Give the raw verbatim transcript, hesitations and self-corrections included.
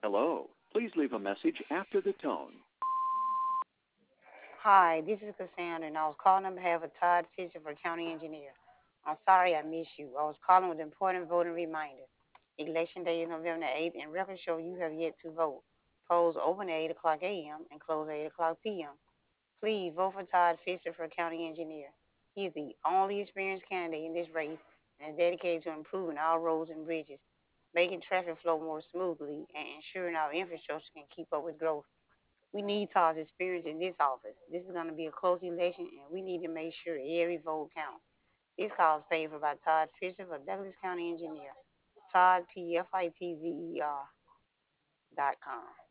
Hello. Please leave a message after the tone. Hi, this is Cassandra, and I was calling on behalf of Todd Fisher for County Engineer. I'm sorry I missed you. I was calling with an important voting reminder. Election day is November eighth, and records show you have yet to vote. Polls open at eight o'clock a m and close at eight o'clock p m Please vote for Todd Fisher for County Engineer. He is the only experienced candidate in this race and is dedicated to improving our roads and bridges, making traffic flow more smoothly, and ensuring our infrastructure can keep up with growth. We need Todd's experience in this office. This is going to be a close election, and we need to make sure every vote counts. This call is paid for by Todd Fisher for Douglas County Engineer. Todd, P F I T Z E R dot com.